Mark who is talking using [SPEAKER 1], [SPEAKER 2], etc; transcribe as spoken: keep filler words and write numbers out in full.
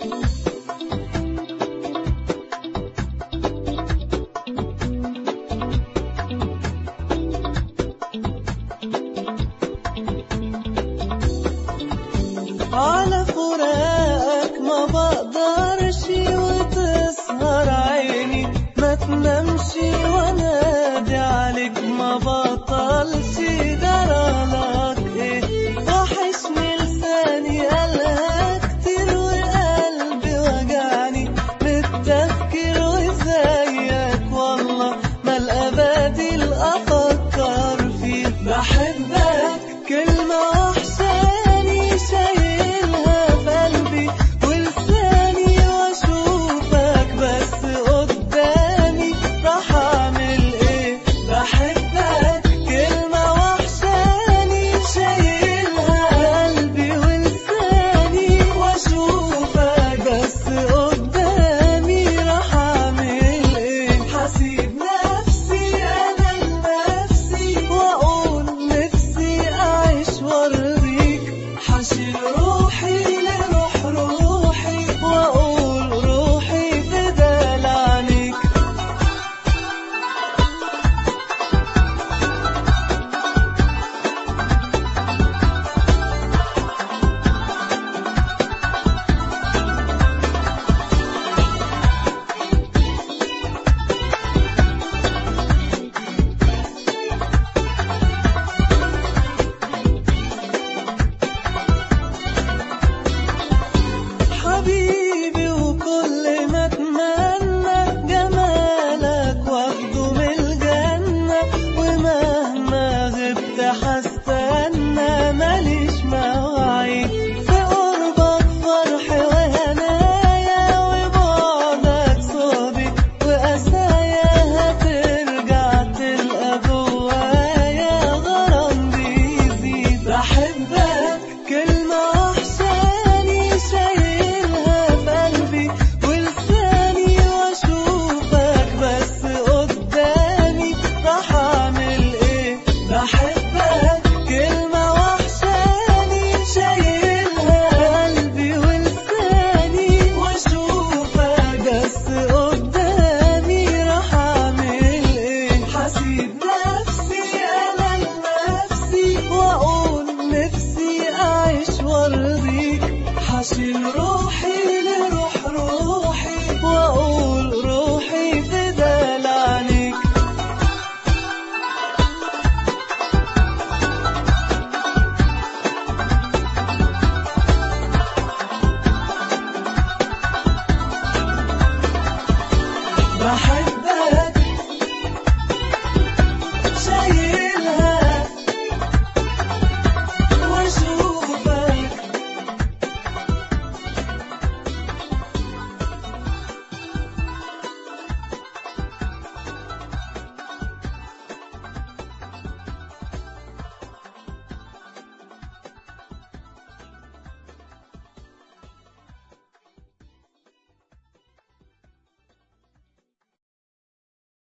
[SPEAKER 1] على فراقك ما بقدرش وتسهر عيني ما تنامش وانادي عليك ما بطلش درالك ايه وحشني لساني قالها كتير وقلبي وجعني بالتفكير وزيك والله ما الابديل افكر فيك بحبك كلمة وحشاني شايلها في قلبي ولساني واشوفك بس قدامي راح اعمل ايه بحبك كلمة وحشاني شايلها في قلبي ولساني واشوفك بس قدامي راح اعمل ايه حسيب نفسي انا لنفسي واقول نفسي اعيش وارضيك حشيل روحي لروح روحي واقول روحي بدال عنيك حبيبي وكل ما اتمنى جمالك واخده من الجنة ومهما غبت هستنى ماليش مواعيد في قربك فرح وهنايا وبعدك صوبي وقسايا هترجع تلقى جوايا غرام بيزيد بحبك كلمة وحشاني شايلها في قلبي ولساني واشوفك بس قدامي راح اعمل ايه بحبك كلمة وحشاني شايلها في قلبي ولساني واشوفك بس قدامي راح اعمل ايه حسيب نفسي انا لنفسي واقول نفسي اعيش وارضيك حشيل روحي